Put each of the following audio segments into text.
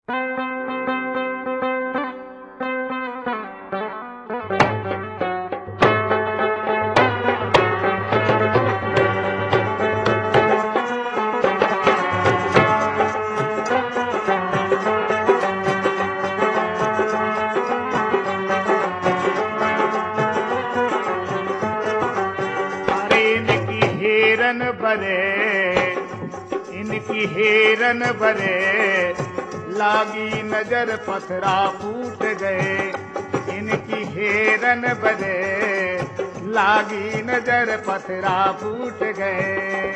इनकी हेरन बरे लागी नजर पथरा फूट गए। इनकी हेरन बरे लागी नजर पथरा फूट गए।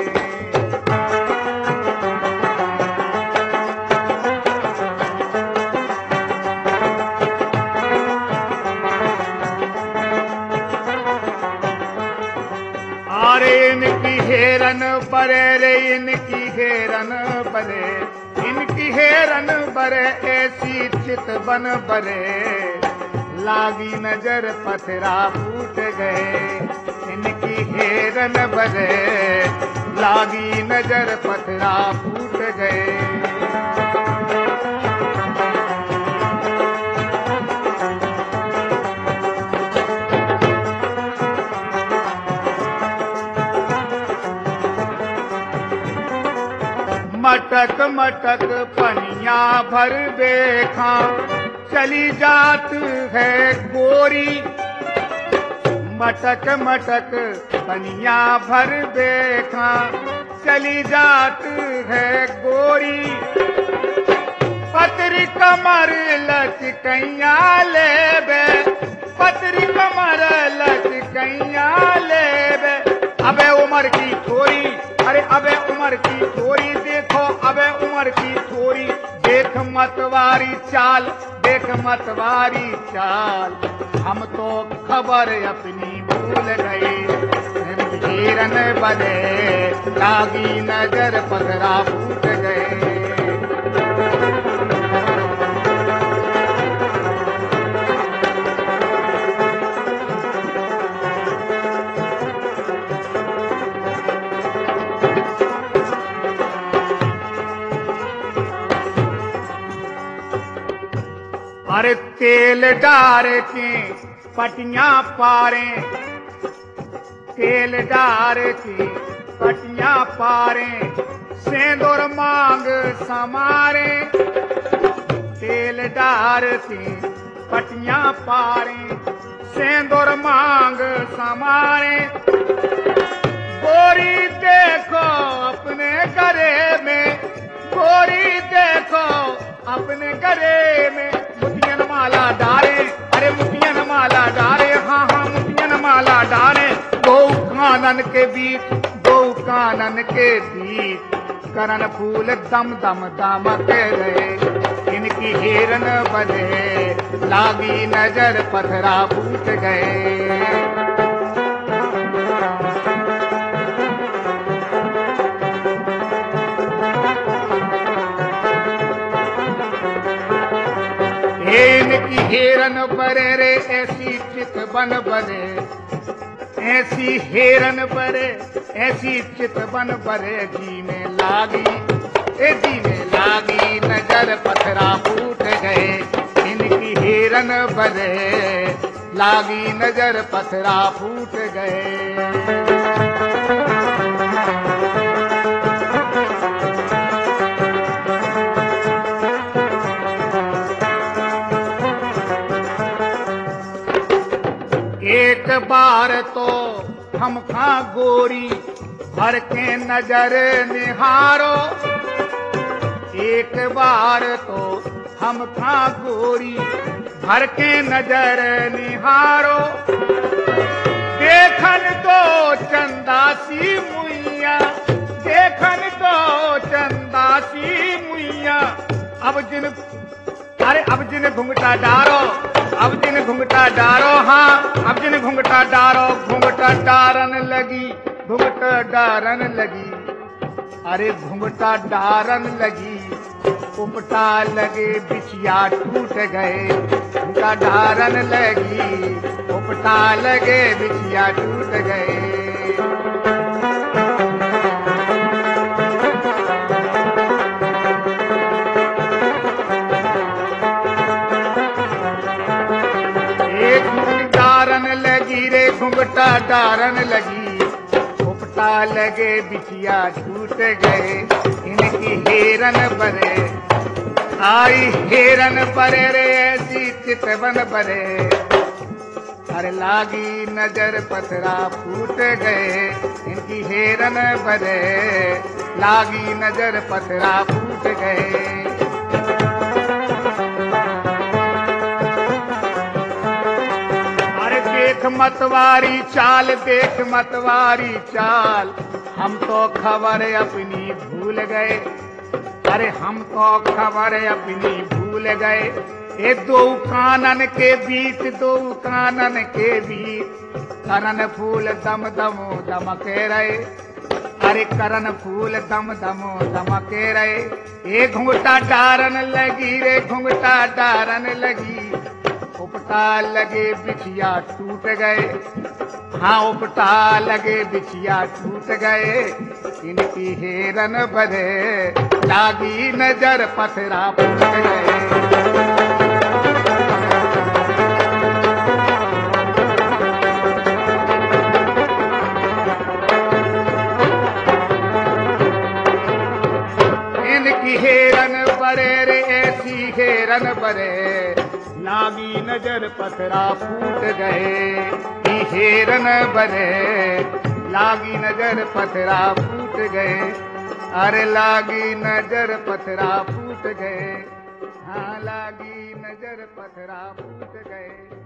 इनकी हेरन बरे रे इनकी हेरन बरे, इनकी हेरन बरे ऐसी चित बन बरे लागी नजर पथरा फूट गए। इनकी हेरन बरे लागी नजर पथरा फूट गए। मटक मटक पनिया भर देखा चली जात है गोरी। मटक मटक पनिया भर देखा चली जात है गोरी। पतरी कमर लचकैया लेबे, पतरी कमर लचकैया लेबे। अबे उमर की छोरी, अरे अबे उमर की छोरी देखो, अबे उमर की छोरी देख मतवारी चाल, देख मतवारी चाल। हम तो खबर अपनी भूल गए। हिरन बने लागी नजर पथरा फूट गए। अरे तेल डार के पटियां पारे, तेल डार की पटियां पारे सेंदूर मांग समारे। तेल डार की पटियां पारे सेंदूर मांग समारे। गोरी देखो अपने घरे में, गोरी देखो अपने घरे में मुठियन माला डारे। अरे मुठियन माला डारे, हाँ हाँ मुठियन माला डारे। दो कानन के बीच, दो कानन के बीच करन फूल दम दम दामक रहे। इनकी हेरन बने लागी नजर पथरा फूट गए। इनकी हेरन बरे रे ऐसी चित बन बरे, ऐसी हेरन बरे ऐसी चित बन बरे। जी में लागी, जी में लागी नजर पथरा फूट गए। इनकी हेरन बरे लागी नजर पथरा फूट गए। एक बार तो हम खा गोरी भर के नजर निहारो। एक बार तो हम खा गोरी भर के नजर निहारो। देखन तो चंदासी मुइया, देखन तो चंदासी मुइया। अब जिन, अरे अब जिन घुंघटा डारो, अब जिन घुंघटा डारो, हाँ अब जिन घुंघटा डारो घुंघटा डारन लगी, घुंघटा डारन लगी। अरे घुंघटा डारन लगी उपटा लगे बिछिया टूट गए। घुंघटा डारन लगी उपटा लगे बिछिया टूट गए। डारन लगी, उपटा लगे बिछिया टूट गए, इनकी हेरन बरे, आई हेरन बरे रे ऐसी चितवन बरे, अरे लागी नजर पथरा फूट गए, इनकी हेरन बरे, लागी नजर पथरा फूट गए। अरे देख मतवारी चाल, देख मतवारी चाल, हम तो खबर अपनी भूल गए, अरे हम तो खबर अपनी भूल गए, ये दो कानन के बीच, दो कानन के बीच, करन फूल दम दमो दमके रहे, अरे करन फूल दम दमो दमके रहे, ये घुंघटा डारन लगी रे, घुंघटा डारन लगी, उपटा लगे बिछिया टूट गए, हाँ उपटा लगे बिछिया टूट गए, इनकी हेरन बरे, लागी नजर पथरा फूट गए। हेरन बरे रे ऐसी हेरन बरे, लागी नजर पथरा फूट गए, हेरन बरे, लागी नजर पथरा फूट गए, अरे लागी नजर पथरा फूट गए, हाँ लागी नजर पथरा फूट गए।